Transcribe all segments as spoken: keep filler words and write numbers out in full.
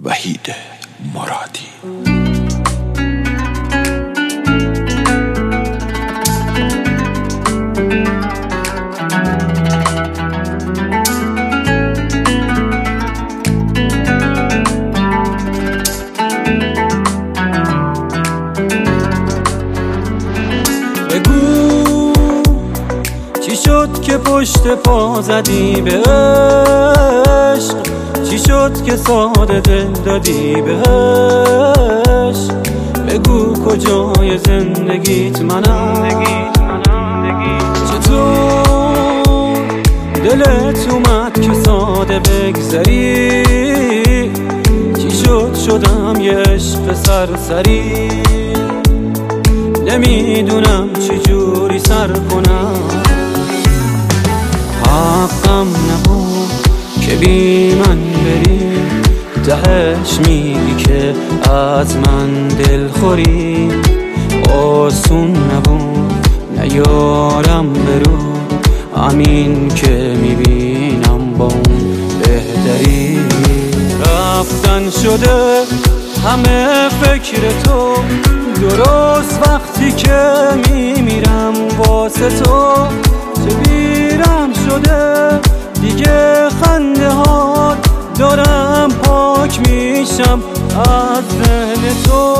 وحید مرادی. بگو چی شد که پشت پا زدی به عشق، چی شد که ساده دل دادی بهش. بگو کجای زندگیت منم، چطور دلت اومد که ساده بگذری. چی شد شدم یه عشق سرسری، نمیدونم چی جوری سر کنم. حقم نبود که بی من بری، تهش میگی که از من دل خوری. آسون نبود نیارم برو، همین که میبینم با اون بهتری. رفتن شده همه فکر تو، درست وقتی که میمیرم واسه تو. سبیرم شده دیگه خنده ها، دارم پاک میشم از ذهن تو.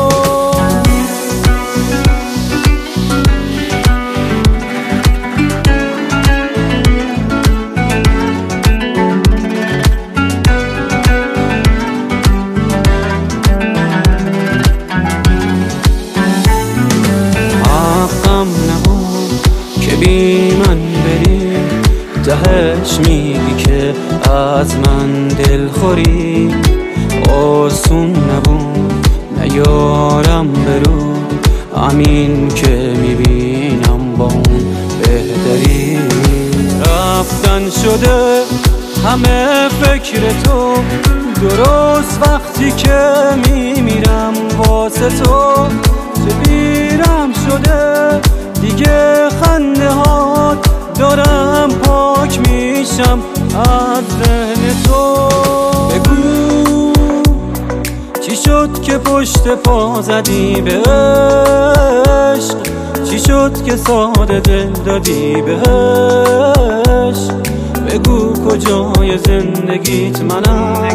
حقم نبود که بی من بری، تهش میگی که از من دل خوری. آسون نبود نیارم برو، همین که میبینم با اون بهتری. رفتن شده همه فکر تو، درست وقتی که میمیرم واسه تو. سبیرم شده دیگه خنده ها، دارم پاک میشم از ذهن تو. بگو چی شد که پشت پا زدی به عشق، چی شد که ساده دل دادی بهش. بگو کجای زندگیت منم،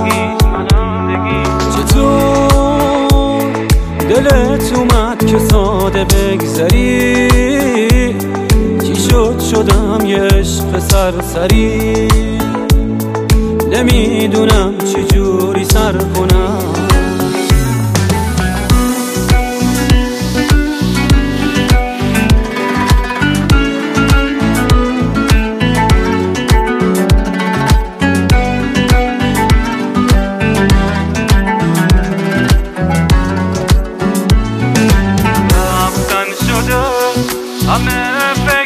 چطور دلت اومد که ساده بگذری. چی شد شدم یه عشق سرسری، نمیدونم چی جوری سر کنم. همه